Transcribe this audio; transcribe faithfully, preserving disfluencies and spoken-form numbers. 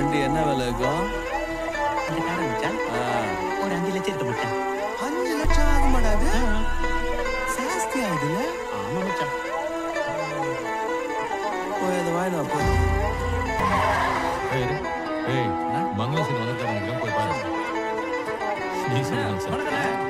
வண்டி என்ன விலை இருக்கும்? அந்த காரை மச்சான் ஒரு அஞ்சு லட்சம் இருக்க மச்சான். அஞ்சு லட்சம் ஆக மாட்டாது. ஜாஸ்தி ஆகுதுல்ல? ஆமா மச்சான். போய் அதை வாங்கினா போ. ஏய் ஏய் மங்களம் சீன் வந்துட்டாங்க போய் பாரு. நீ சொல்லுங்க சார்.